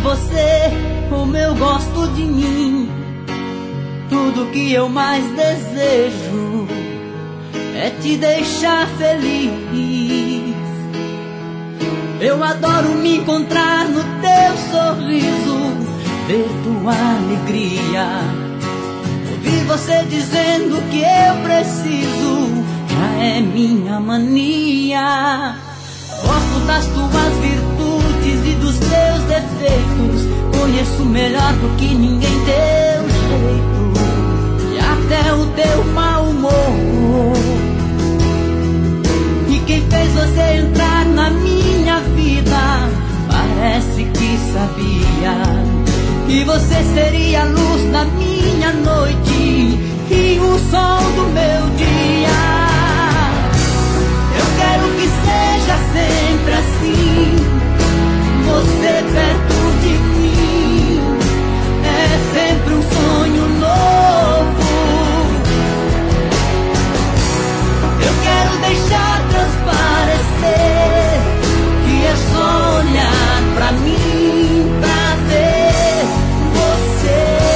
você como eu gosto de mim. Tudo que eu mais desejo é te deixar feliz. Eu adoro me encontrar no teu sorriso, ver tua alegria, ouvir você dizendo que eu preciso, já é minha mania. Gosto das tuas virtudes e dos teus defeitos, conheço melhor do que ninguém teu jeito e até o teu mau humor. E quem fez você entrar na minha vida parece que sabia que você seria a luz da minha noite e o sol do meu dia. Eu quero que seja sempre assim, você perto de mim, é sempre um sonho novo. Eu quero deixar transparecer que é só olhar pra mim, pra ver você.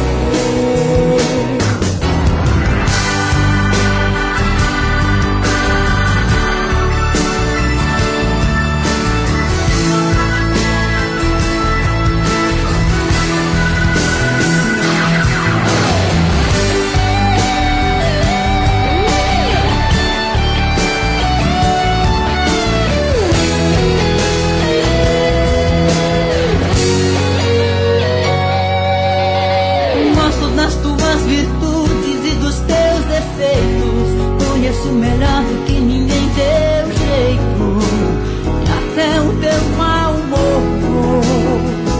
Conheço melhor do que ninguém teu jeito e até o teu mau humor.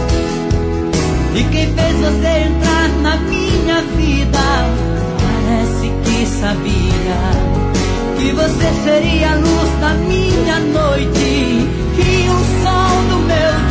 E quem fez você entrar na minha vida parece que sabia que você seria a luz da minha noite e o sol do meu